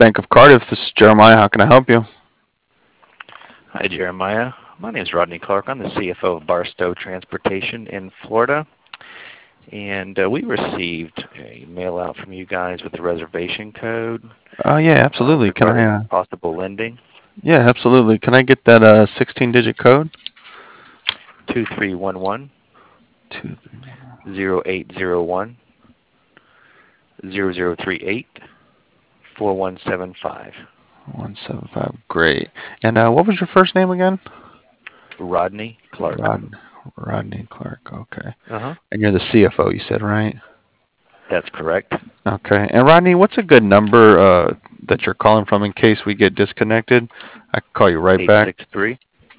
Bank of Cardiff. This is Jeremiah. How can I help you? Hi, Jeremiah. My name is Rodney Clark. I'm the CFO of Barstow Transportation in Florida. And we received a mail out from you guys with the reservation code Yeah, absolutely. Can I? regarding possible lending. Yeah, absolutely. Can I get that 16-digit code? 2311 Two 0801 0038 4175. 175. Great. And what was your first name again? Rodney Clark. Rodney Clark. Okay. Uh-huh. And you're the CFO, you said, right? That's correct. Okay. And Rodney, what's a good number that you're calling from in case we get disconnected? I can call you right back. 863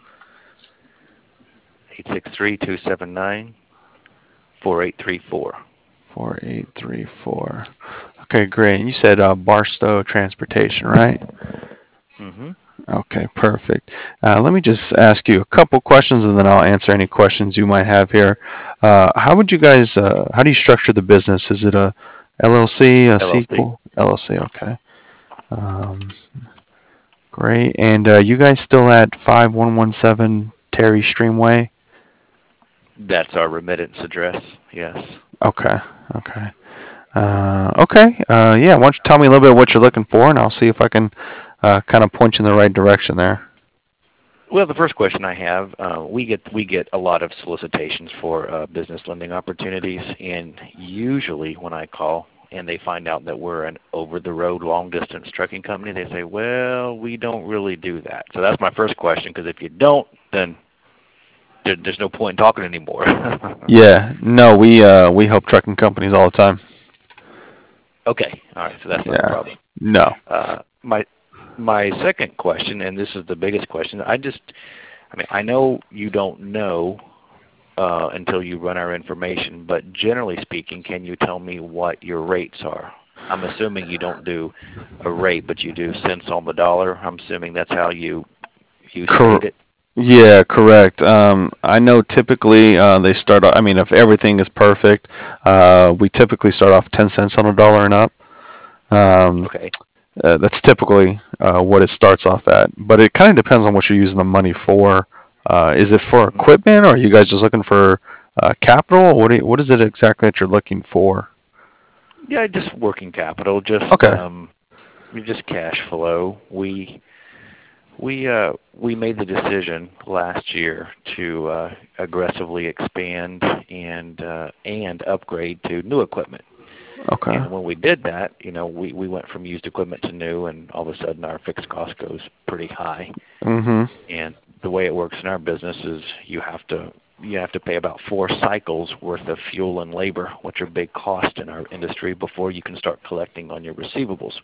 279 4834. 4834. Okay, great. And you said Barstow Transportation, right? Mm-hmm. Okay, perfect. Let me just ask you a couple questions, and then I'll answer any questions you might have here. How do you structure the business? Is it a LLC, a C LLC. corp? LLC, okay. Um, Great. And you guys still at 5117 Terry Streamway? That's our remittance address, yes. Okay, okay. Okay. Yeah, why don't you tell me a little bit of what you're looking for, and I'll see if I can kind of point you in the right direction there. Well, the first question I have, we get a lot of solicitations for business lending opportunities, and usually when I call and they find out that we're an over-the-road long-distance trucking company, they say, "Well, we don't really do that." So that's my first question, because if you don't, then there's no point in talking anymore. Yeah, no, we help trucking companies all the time. Okay, all right, so that's not a Yeah, problem. no. My second question, and this is the biggest question, I know you don't know until you run our information, but generally speaking, can you tell me what your rates are? I'm assuming you don't do a rate, but you do cents on the dollar. I'm assuming that's how you Cor- state it. yeah, correct. I know typically they start. I mean, if everything is perfect, we typically start off 10 cents on a dollar and up. Um, Okay. that's typically what it starts off at. But it kind of depends on what you're using the money for. Is it for Hmm. equipment, or are you guys just looking for capital? What is it exactly that you're looking for? Yeah, just working capital, Okay. just cash flow. We made the decision last year to aggressively expand and upgrade to new equipment. Okay. And when we did that, we went from used equipment to new, and all of a sudden our fixed cost goes pretty high. Mm-hmm. And the way it works in our business is you have to pay about 4 cycles worth of fuel and labor, which are big costs in our industry, before you can start collecting on your receivables.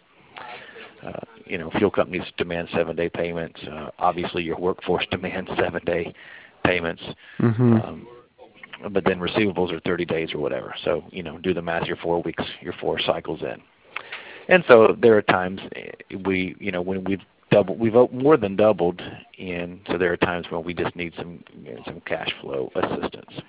Fuel companies demand 7-day payments. Obviously, your workforce demands 7-day payments. Mm-hmm. Um, but then receivables are 30 days or whatever. So, do the math, you're 4 weeks, you're 4 cycles in. And so there are times when we've more than doubled, and so there are times when we just need some cash flow assistance.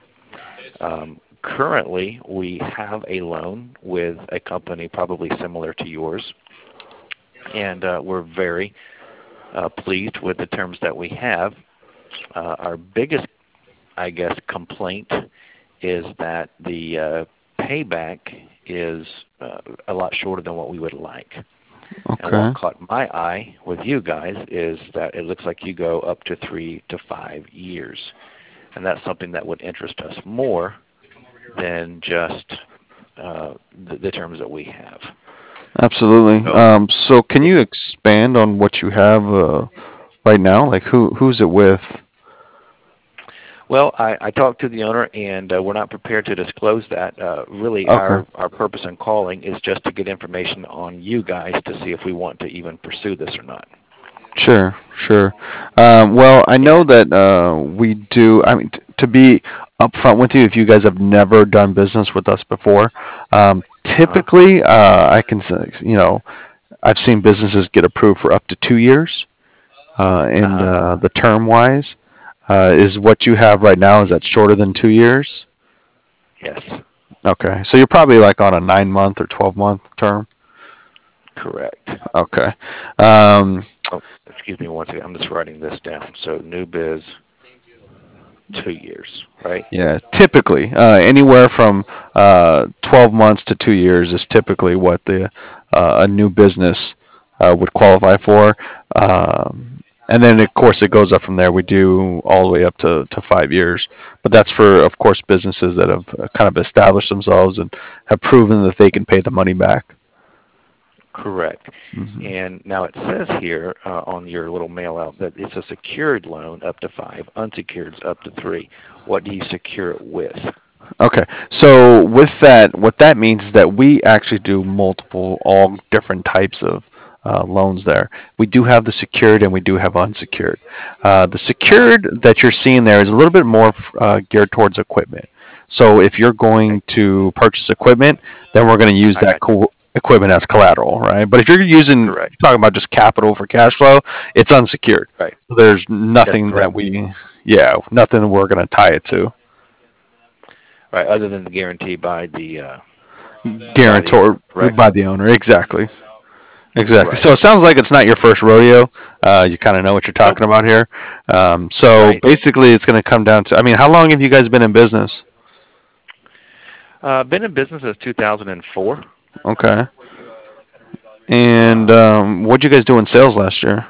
Currently, we have a loan with a company probably similar to yours, and we're very pleased with the terms that we have. Our biggest, I guess, complaint is that the payback is a lot shorter than what we would like. And Okay. what caught my eye with you guys is that it looks like you go up to 3 to 5 years. And that's something that would interest us more than just the terms that we have. Absolutely. So, So can you expand on what you have right now? Like who's it with? well, I talked to the owner, and we're not prepared to disclose that. Really, Okay. our purpose in calling is just to get information on you guys to see if we want to even pursue this or not. Sure, sure. Well, I know And that we do. I mean, to be upfront with you, if you guys have never done business with us before, uh-huh. typically I can say, I've seen businesses get approved for up to 2 years, and Uh-huh. the term wise, is what you have right now. Is that shorter than 2 years? Yes. Okay, so you're probably like on a 9 month or 12 month term. correct. Okay. Um, Oh, excuse me one second. I'm just writing this down. So new biz, 2 years, right? yeah, typically, anywhere from 12 months to 2 years is typically what the a new business would qualify for. And then, of course, it goes up from there. We do all the way up to 5 years. But that's for, of course, businesses that have kind of established themselves and have proven that they can pay the money back. Correct. Hmm. And now it says here on your little mail out that it's a secured loan up to five, unsecured is up to three. What do you secure it with? Okay, so with that, what that means is that we actually do multiple, all different types of loans there. We do have the secured and we do have unsecured. The secured that you're seeing there is a little bit more geared towards equipment. So if you're Okay, going to purchase equipment, then we're going to use I that got you. equipment as collateral, right? But if you're using, Correct. talking about just capital for cash flow, it's unsecured. Right. There's That's nothing that correct. we, yeah, nothing we're going to tie it to. Right. Other than the guarantee by the Guarantor owner. Correct. by the owner. Exactly. Exactly. Right. So it sounds like it's not your first rodeo. You kind of know what you're Nope. talking about here. So Right. basically, it's going to come down to. I mean, how long have you guys been in business? Been in business since 2004. Okay. And what'd you guys do in sales last year?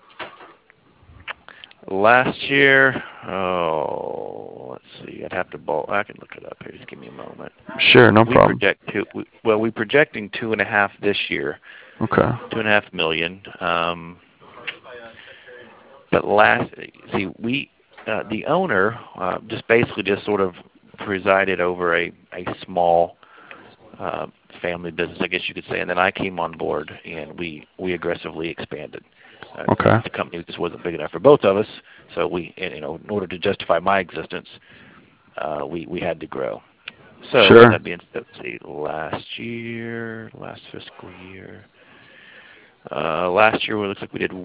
Last year, oh, let's see. I'd have to ball. I can look it up here. Just give me a moment. Sure, no We problem. project two. Well, we projecting 2.5 this year. Okay. 2.5 million. But last, see, we the owner just basically just sort of presided over a small uh, family business, I guess you could say, and then I came on board and we aggressively expanded. Okay. The company just wasn't big enough for both of us, so in order to justify my existence, we had to grow. So with Sure. that being said, let's see, last fiscal year. Last year, it looks like we did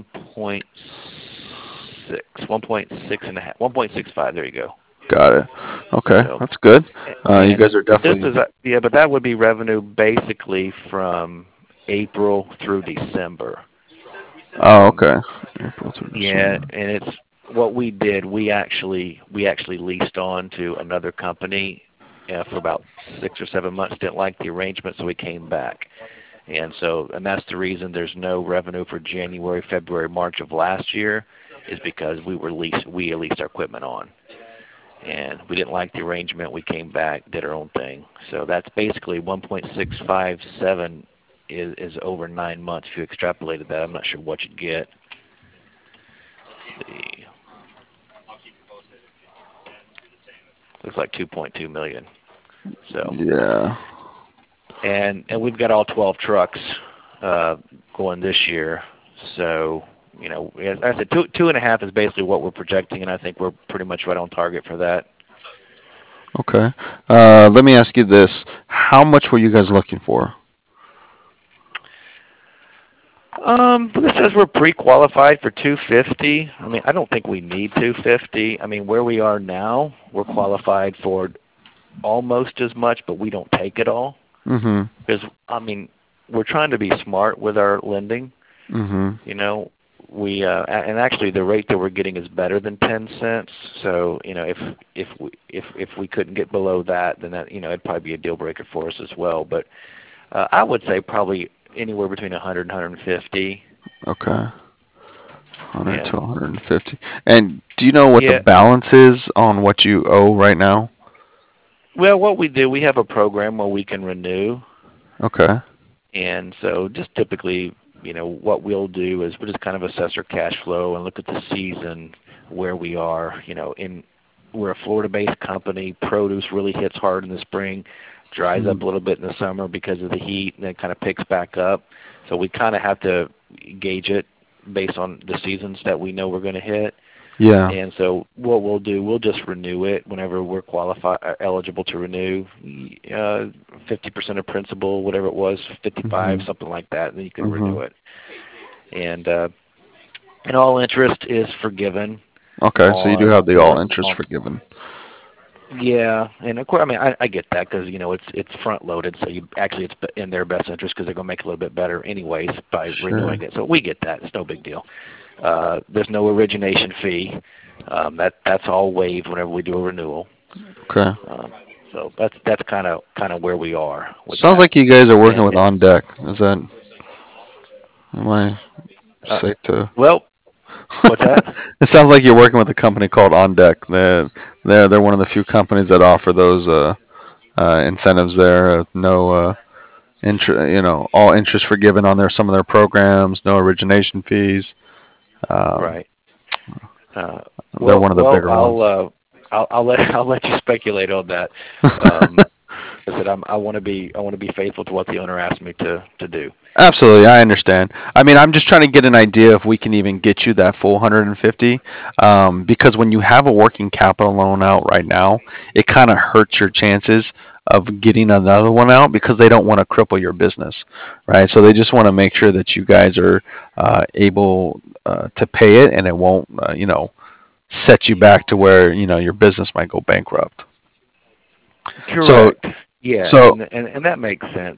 1.6 and a half, 1.65. There you go. Got it. Okay, So, that's good. You and guys are this definitely. is yeah, but that would be revenue basically from April through December. Oh, Um, okay. April through yeah, December. and it's what we did. We actually leased on to another company for about 6 or 7 months. Didn't like the arrangement, so we came back. And that's the reason there's no revenue for January, February, March of last year, is because we leased our equipment on, and we didn't like the arrangement. We came back, did our own thing. So that's basically 1.657 is over 9 months. If you extrapolated that, I'm not sure what you'd get. Let's see, looks like 2.2 million. So Yeah. and we've got all 12 trucks uh, going this year. So as I said, two and a half is basically what we're projecting, and I think we're pretty much right on target for that. Okay. Let me ask you this: how much were you guys looking for? But it says we're pre-qualified for 250. I mean, I don't think we need 250. I mean, where we are now, we're qualified for almost as much, but we don't take it all Mm-hmm. because I mean, we're trying to be smart with our lending. Mm-hmm. You know, and actually the rate that we're getting is better than 10 cents. So if we couldn't get below that, then that it'd probably be a deal breaker for us as well. But I would say probably anywhere between 100 and 150. Okay. 100 Yeah. to 150. And do you know what the Yeah. balance is on what you owe right now? Well, what we do, we have a program where we can renew, Okay. and so just typically, what we'll do is we'll just kind of assess our cash flow and look at the season where we are. We're a Florida-based company. Produce really hits hard in the spring, dries up Mm. a little bit in the summer because of the heat, and then kind of picks back up. So we kind of have to gauge it based on the seasons that we know we're going to hit. Yeah. And so what we'll do, we'll just renew it whenever we're eligible to renew. 50% of principal, whatever it was, 55, Mm-hmm. something like that, and then you can Mm-hmm. renew it. And all interest is forgiven Okay, so you do have on the all interest forgiven. Yeah, and of course, I mean, I get that because it's front loaded, so you actually it's in their best interest because they're going to make it a little bit better anyways by Sure. renewing it. So we get that; it's no big deal. There's no origination fee. That's all waived whenever we do a renewal. Okay. Um, so that's kind of where we are with Sounds that. like you guys are working And with On Deck. Is that am I uh, safe to? well, what's that? It sounds like you're working with a company called On Deck. They're one of the few companies that offer those incentives there. No all interest forgiven on some of their programs. No origination fees. Um, Right. Uh, they're well, one of the well, bigger ones. I'll let you speculate on that. Um, I said I want to be faithful to what the owner asked me to do. Absolutely, I understand. I mean, I'm just trying to get an idea if we can even get you that full 150. Because when you have a working capital loan out right now, it kind of hurts your chances of getting another one out because they don't want to cripple your business, right? So they just want to make sure that you guys are able to pay it, and it won't, set you back to where your business might go bankrupt. So, Correct. Yeah, so and that makes sense.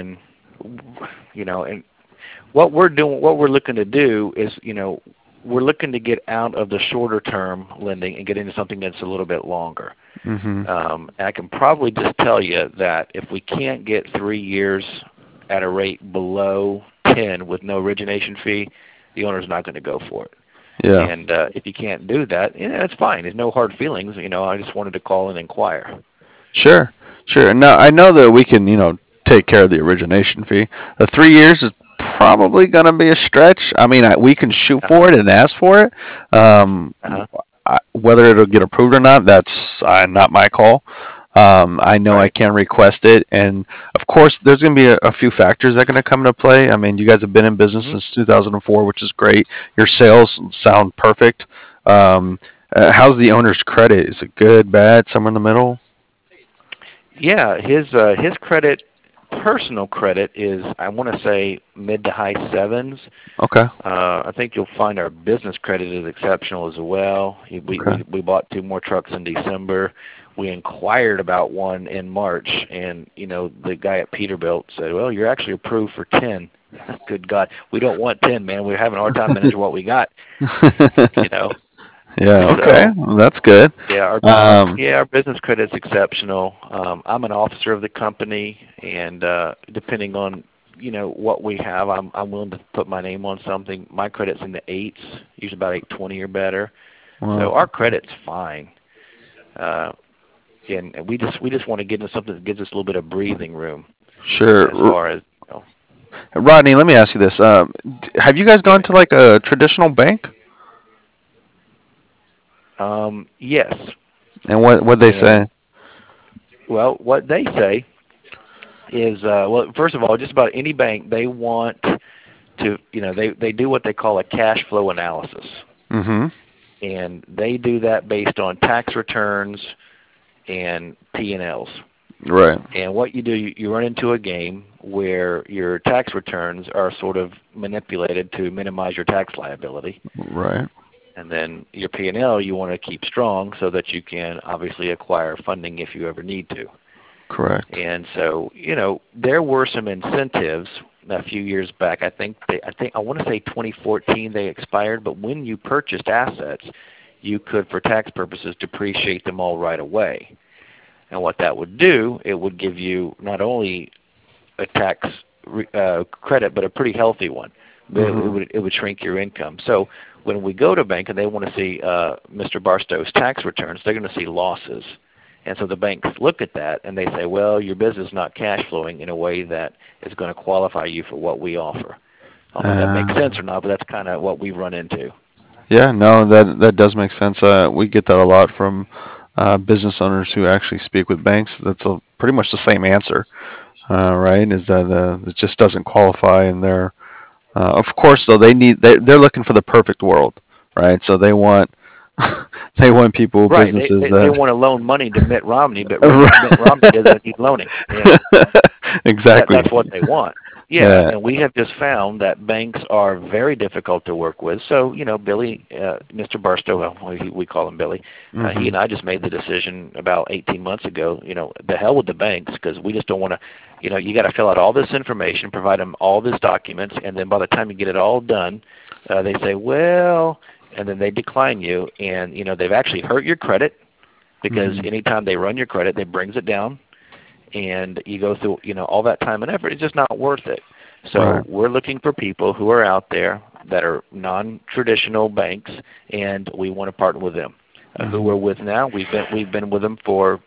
And what we're looking to do is, we're looking to get out of the shorter term lending and get into something that's a little bit longer. hmm I can probably just tell you that if we can't get 3 years at a rate below 10 with no origination fee, the owner's not going to go for it. yeah. And if you can't do that, it's fine. There's no hard feelings. I just wanted to call and inquire. Sure, sure. Now I know that we can, take care of the origination fee. The 3 years is probably going to be a stretch. I mean, we can shoot Uh huh. for it and ask for it. Um, Uh huh. whether it'll get approved or not, that's not my call. I know I Right. can request it, and of course, there's going to be a few factors that are going to come into play. I mean, you guys have been in business Mhm. since 2004, which is great. Your sales sound perfect. Um, how's the owner's credit? Is it good, bad, somewhere in the middle? Yeah, his credit, personal credit, is, I want to say, mid to high sevens. Okay. I think you'll find our business credit is exceptional as well. Okay. We bought two more trucks in December. We inquired about one in March, and the guy at Peterbilt said, "Well, you're actually approved for 10." Good God, we don't want 10, man. We're having a hard time managing what we got. You know, Yeah. Okay. so Well, that's good. yeah, Um, our business credit's exceptional. I'm an officer of the company, and depending on what we have, I'm willing to put my name on something. My credit's in the eights, usually about 820 or better. So well, our credit's fine. Uh, and we just want to get into something that gives us a little bit of breathing room sure. as far as Rodney, let me ask you this: have you guys yeah, gone to like a traditional bank? yes. And what they say? And well, what they say is, well, first of all, just about any bank, they want to, they do what they call a cash flow analysis, Mm-hmm. and they do that based on tax returns and P&Ls. Right. And what you do, you run into a game where your tax returns are sort of manipulated to minimize your tax liability, Right. and then your P&L you want to keep strong so that you can obviously acquire funding if you ever need to. Correct. And so, there were some incentives a few years back. I want to say 2014 they expired, but when you purchased assets, you could, for tax purposes, depreciate them all right away. And what that would do, it would give you not only a tax credit, but a pretty healthy one. Mm-hmm. It would shrink your income. So when we go to bank and they want to see Mr. Barstow's tax returns, they're going to see losses. And so the banks look at that and they say, well, your business is not cash flowing in a way that is going to qualify you for what we offer. I don't know if that makes Uh, sense or not, but that's kind of what we run into. yeah. No, that does make sense. We get that a lot from business owners who actually speak with banks. That's pretty much the same answer. Right? Is that it just doesn't qualify, and of course, though they're looking for the perfect world, right? So they want they want people Right. businesses They that want to loan money to Mitt Romney, but Mitt Romney doesn't need loaning. And exactly. that's what they want. Yeah, and we have just found that banks are very difficult to work with. So, Billy, Mr. Barstow, well, we call him Billy, he Hmm. and I just made the decision about 18 months ago, the hell with the banks, because we just don't want to, you got to fill out all this information, provide them all these documents, and then by the time you get it all done, they say, well, and then they decline you, and, they've actually hurt your credit, because Hmm. anytime they run your credit, it brings it down, and you go through all that time and effort. It's just not worth it. So Right. we're looking for people who are out there that are non-traditional banks, and we want to partner with them. Who Hmm. we're with now, we've been with them for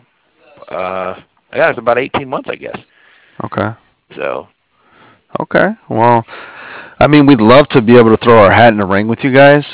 yeah, it's about 18 months, I guess. Okay. So Okay. Well, I mean, we'd love to be able to throw our hat in the ring with you guys.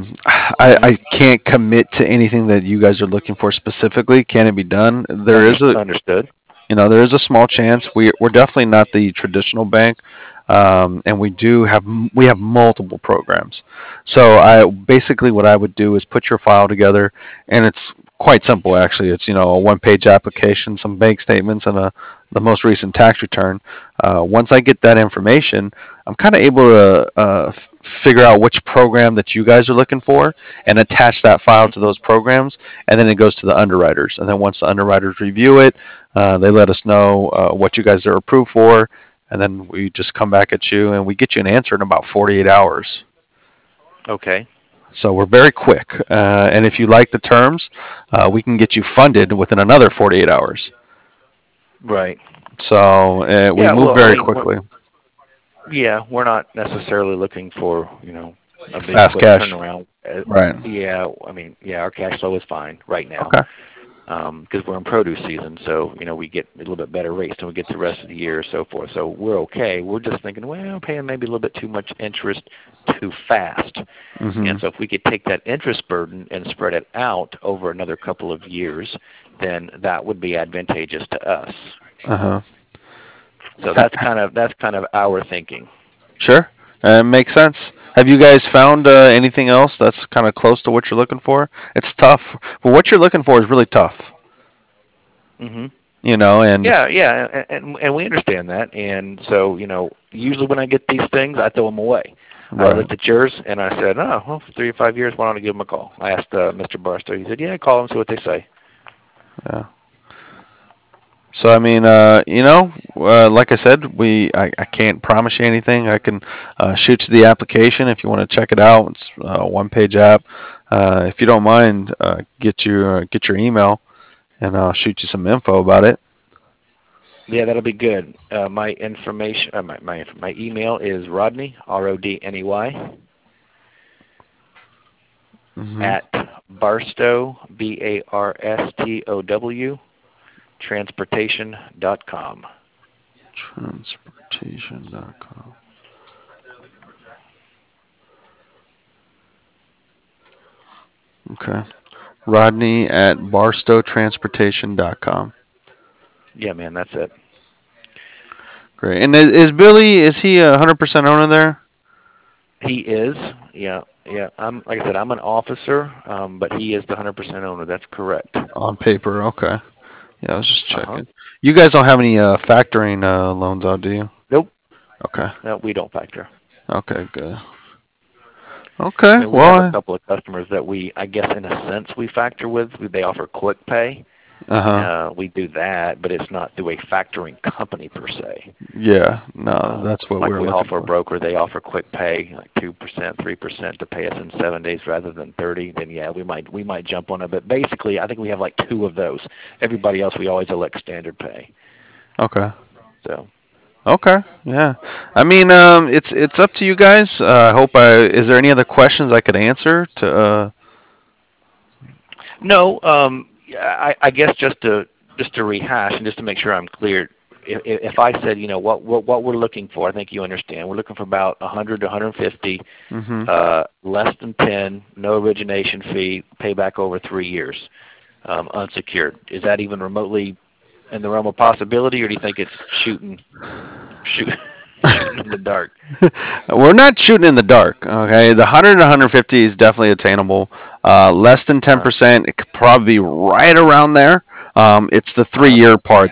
I hmm can't commit to anything that you guys are looking for specifically. Can it be done? understood. There is a small chance. We're definitely not the traditional bank, and we have multiple programs. So I basically what I would do is put your file together, and it's quite simple actually. It's a one-page application, some bank statements, and the most recent tax return. Once I get that information, I'm kind of able to figure out which program that you guys are looking for and attach that file to hmm those programs, and then it goes to the underwriters. And then once the underwriters review it, they let us know what you guys are approved for, and then we just come back at you and we get you an answer in about 48 hours. Okay. So we're very quick. And if you like the terms, we can get you funded within another 48 hours. Right. So we Yeah. move Well, I very mean, quickly. we're not necessarily looking for a big Fast quick cash. turnaround. Right. Yeah, I mean, our cash flow is fine right now, Okay. because we're in produce season, so we get a little bit better rates than we get the rest of the year, or so forth. So we're okay. We're just thinking, well, paying maybe a little bit too much interest too fast, Hmm. and so if we could take that interest burden and spread it out over another couple of years, then that would be advantageous to us. Uh-huh. So that's kind of our thinking. Sure. Makes sense. Have you guys found anything else that's kind of close to what you're looking for? It's tough, but what you're looking for is really tough. hmm And Yeah, yeah, and we understand that. And so, usually when I get these things, I throw them away. I right. looked at yours and I said, oh, well, for 3 or 5 years, why don't I give them a call? I asked Mr. Barstow. He said, yeah, call them, see what they say. Yeah. So I mean, like I said, I can't promise you anything. I can shoot you the application if you want to check it out. It's a one-page app. If you don't mind, get your email, and I'll shoot you some info about it. Yeah, that'll be good. My information, my email is Rodney, Rodney, Hmm. at Barstow, Barstow, transportation.com. Transportation.com. Okay. Rodney at barstowtransportation.com. Yeah, man, that's it. Great. And is Billy? Is he 100% owner there? He is, yeah, yeah. I'm like I said, I'm an officer, but he is the 100% owner. That's correct. On paper. Okay. Yeah, I was just Uh huh. checking. You guys don't have any factoring loans out, do you? Nope. Okay. No, we don't factor. Okay. Good. I Okay. mean, we have a Well. couple of customers that I guess, in a sense, we factor with. They offer quick pay. Uh huh. We do that, but it's not through a factoring company per se. Yeah. No, that's what Like we're we looking offer a for. broker, they offer quick pay, like 2%, 3% to pay us in 7 days rather than 30. Then yeah, we might jump on it. But basically, I think we have like two of those. Everybody else, we always elect standard pay. Okay. So. Okay. Yeah. I mean, it's up to you guys. I hope I. Is there any other questions I could answer to? No, yeah, I guess just to rehash and just to make sure I'm clear, if I said, what we're looking for, I think you understand. We're looking for about 100 to 150, Mm-hmm. less than 10, no origination fee, payback over 3 years, unsecured. Is that even remotely in the realm of possibility, or do you think it's shoot, shooting in the dark? We're not shooting in the dark. Okay, the 100 to 150 is definitely attainable. Less than Uh huh. 10%, it could probably be right around there. It's the Uh huh. 3 year part that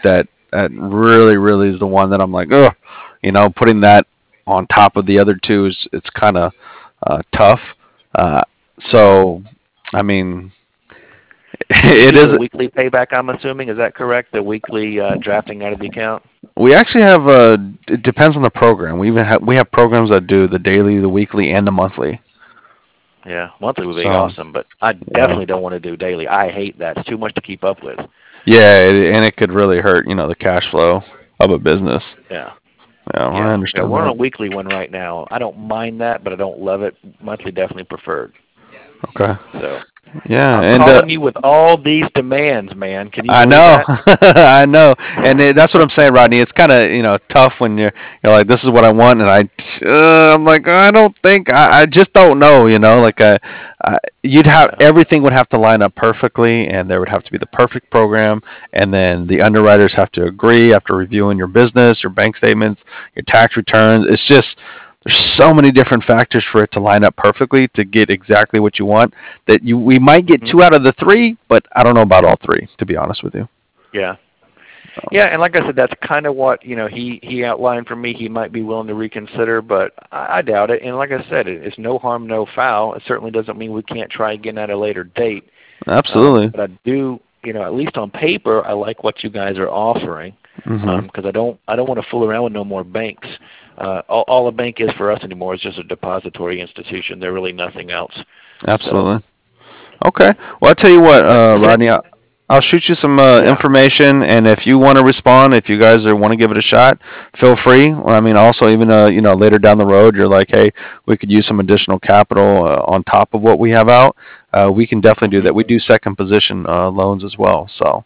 that really really is the one that I'm like, oh, putting that on top of the other two is it's kind of tough. Uh, so, I mean, And you it do the is. weekly payback, I'm assuming. Is that correct? The weekly drafting out of the account? We actually have. It depends on the program. We have programs that do the daily, the weekly, and the monthly. Yeah, monthly would be So awesome, but I yeah, definitely don't want to do daily. I hate that. It's too much to keep up with. yeah, and it could really hurt, the cash flow of a business. Yeah. Yeah, I Yeah, understand we're on that. a weekly one right now. I don't mind that, but I don't love it. Monthly definitely preferred. Okay. So Yeah, I'm and calling you with all these demands, man. Can you I believe know, that? I know, and that's what I'm saying, Rodney. It's kind of tough when you're like, this is what I want, and I'm like, I don't think I just don't know, like you'd have Uh-huh. everything would have to line up perfectly, and there would have to be the perfect program, and then the underwriters have to agree after reviewing your business, your bank statements, your tax returns. It's just there's so many different factors for it to line up perfectly to get exactly what you want that we might get hmm two out of the three, but I don't know about all three, to be honest with you. Yeah. Yeah, and like I said, that's kind of what he outlined for me. He might be willing to reconsider, but I doubt it. And like I said, it's no harm, no foul. It certainly doesn't mean we can't try again at a later date. Absolutely. But I do, at least on paper, I like what you guys are offering Hmm. because I don't want to fool around with no more banks. All a bank is for us anymore is just a depository institution. They're really nothing else. So, Absolutely. Okay. Well, I'll tell you what, but Rodney, I'll shoot you some yeah, information, and if you want to respond, if you guys want to give it a shot, feel free. Well, I mean, also even later down the road, you're like, hey, we could use some additional capital on top of what we have out. We can definitely do hmm that. We do second position loans as well. So.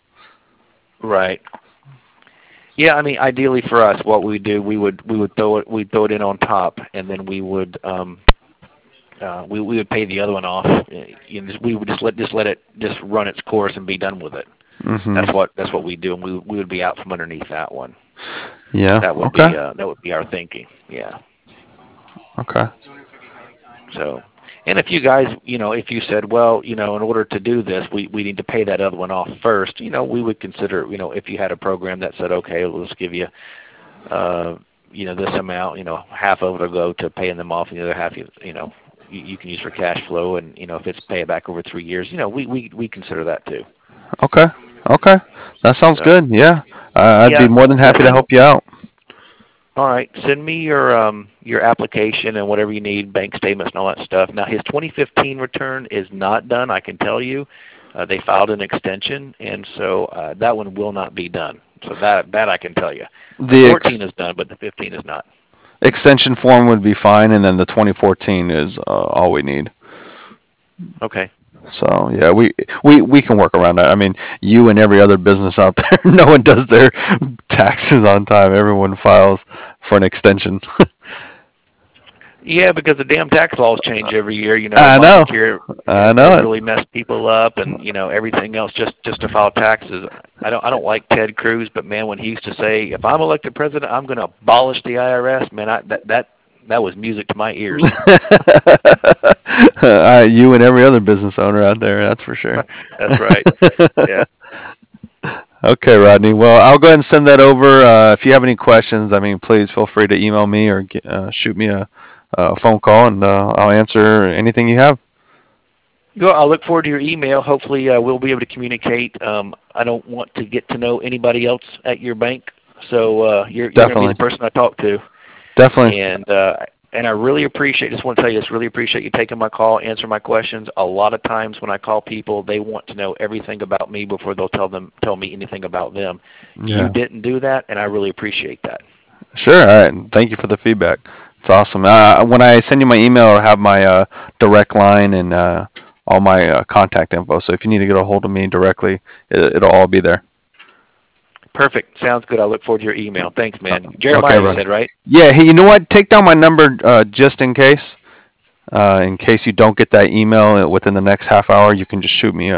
right. Yeah, I mean, ideally for us, what we do, we would throw it in on top, and then we would pay the other one off. We would just let it just run its course and be done with it. Hmm. That's what we do, and we would be out from underneath that one. Yeah. That would Okay. be our thinking. Yeah. Okay. So, and if you guys, if you said, well, in order to do this, we need to pay that other one off first, we would consider, if you had a program that said, okay, let's give you, uh, this amount, half of it will go to paying them off, and the other half, you can use for cash flow, and if it's pay it back over 3 years, we consider that too. Okay. Okay. That sounds So, good. Yeah. I'd be yeah, more than yeah, happy to help you out. all right, send me your application and whatever you need, bank statements and all that stuff. Now his 2015 return is not done. I can tell you, they filed an extension, and so that one will not be done. So that I can tell you. The The 14 is done, but the 15 is not. extension form would be fine, and then the 2014 is all we need. Okay. So yeah, we can work around that. I mean, you and every other business out there, no one does their taxes on time. Everyone files for an extension. Yeah, because the damn tax laws change every year. I know, Obamacare I has know it. really messed people up, and everything else just to file taxes. I don't like Ted Cruz, but man, when he used to say, "If I'm elected president, I'm going to abolish the IRS," man, that was music to my ears. You and every other business owner out there, that's for sure. That's right. Yeah. Okay, Rodney. Well, I'll go ahead and send that over. If you have any questions, I mean, please feel free to email me or shoot me a phone call, and I'll answer anything you have. Well, I look forward to your email. Hopefully, we'll be able to communicate. I don't want to get to know anybody else at your bank, so you're going to be the Definitely, person I talk to. definitely. And I really appreciate. Just want to tell you, just really appreciate you taking my call, answering my questions. A lot of times when I call people, they want to know everything about me before they'll tell me anything about them. You Yeah, didn't do that, and I really appreciate that. sure. All right. Thank you for the feedback. It's awesome. When I send you my email, I'll have my direct line and all my contact info. So if you need to get a hold of me directly, it'll all be there. Perfect. Sounds good. I look forward to your email. Thanks, man. Okay, Jeremiah, you Rodney. said, right? Yeah. Hey, you know what? Take down my number just in case. In case you don't get that email within the next half hour, you can just shoot me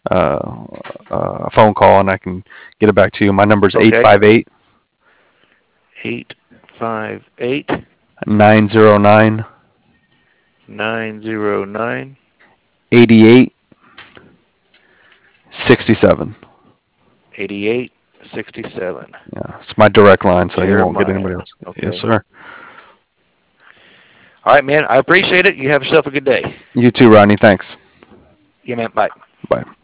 a phone call and I can get it back to you. My number is Okay. 858 858 909 909 8867. 8867. 67. Yeah, it's my direct line, so you won't get Jeremiah. anybody else. Yes, Okay. sir. All right, man. I appreciate it. You have yourself a good day. You too, Rodney. Thanks. Yeah, man. Bye. Bye.